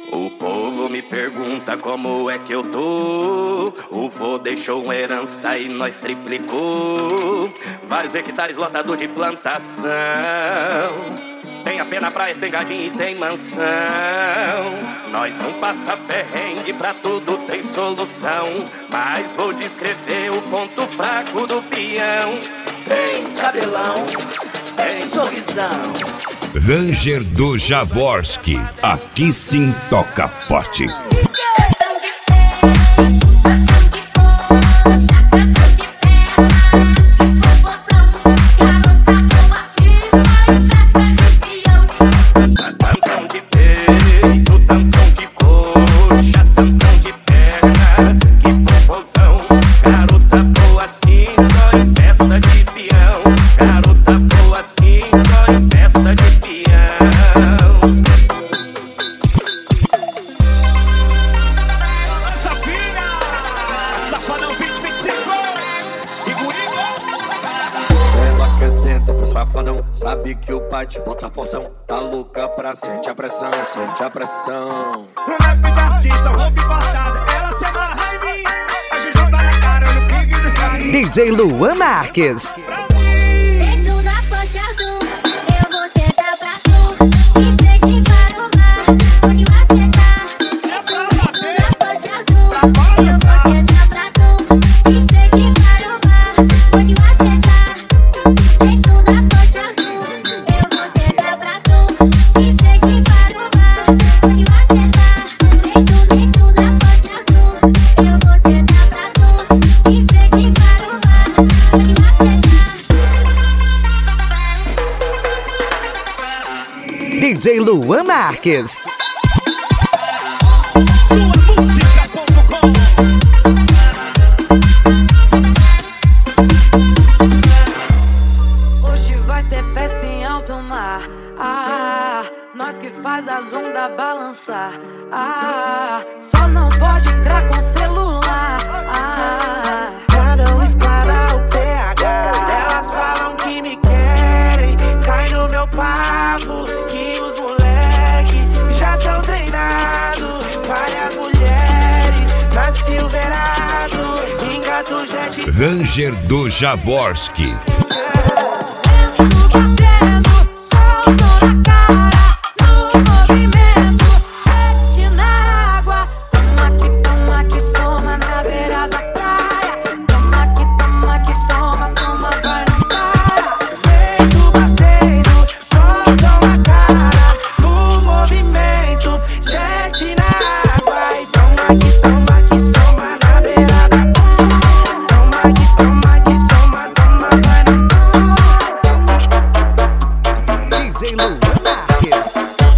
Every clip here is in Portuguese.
O povo me pergunta como é que eu tô. O vô deixou uma herança e nós triplicou. Vários hectares lotado de plantação. Tem a pé na praia, tem gadinho e tem mansão. Nós não passa perrengue, pra tudo tem solução. Mas vou descrever o ponto fraco do peão. Tem cabelão, tem sorrisão. Ranger do Jaworski, aqui sim toca forte. Tampão de peito, tampão de coxa, tampão de perna, que proporção. Garota boa assim, só em festa de peão. Garota boa assim, só em festa de peão. Essa filha, Safadão 2025, ela quer senta pro safadão, sabe que o pai te bota fortão. Tá louca pra sente a pressão, sente a pressão. O rap de artista, roupa importada, ela se amarra em mim. A gente joga na cara no pique dos caras. DJ Luan Marques. Dentro da faixa azul, eu vou sentar pra tu. De frente para o mar, onde você tá. Dentro da faixa azul, eu vou sentar pra tu. De frente para o mar, onde você tá. Dentro da faixa azul, eu vou sentar pra tu. De frente para o mar, onde você tá. Dentro da faixa azul, eu vou sentar pra tu. De frente para o mar, onde você tá. DJ Luan Marques. Suamusica.com. Hoje vai ter festa em alto mar. Ah, nós que faz as ondas balançar. Ah, só não pode entrar com celular. Ah, Pra não explorar o PH, elas falam que me querem. Cai no meu papo, que os moleque já tão treinados. Várias mulheres na Silverado, engato jet. Ranger do Jaworski. vento batendo, sol na cara, no movimento, sete na água. Toma que toma na beira da praia. Toma que toma, vai não para. Vento batendo, sol na cara, no movimento, jet na água. E toma na beira da praia. Toma que toma, vai não para. DJ Luan Marques.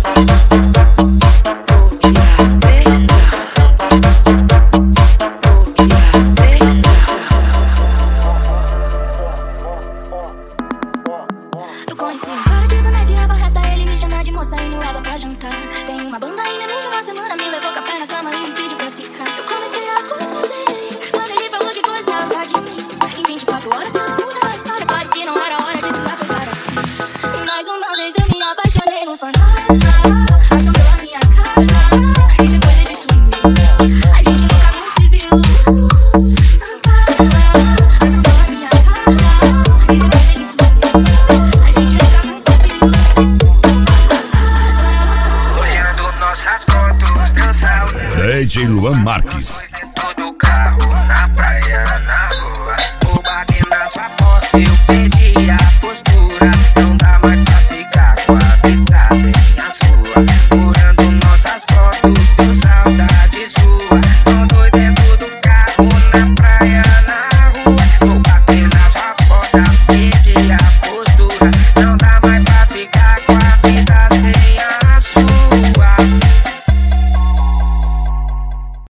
Eu conheci um cara de boné de aba reta, ele me chama de moça e me leva pra jantar. Tem uma banda ainda de uma semana, me levou café na cama e me pediu pra ficar. Eu comecei a gostar dele, quando ele falou que gostava de mim. Em 24 horas tudo muda na história, claro que não era hora de se apegar assim. E mais uma vez eu me apaixonei no fantasma, assombrou a minha casa, e depois ele sumiu. A gente nunca mais se viu. Assombrou a minha casa, e depois ele sumiu. A gente nunca mais se viu. Olhando nossas fotos, dançar DJ Luan Marques. dentro do carro, na praia, na rua. O bater na sua porta, eu pedi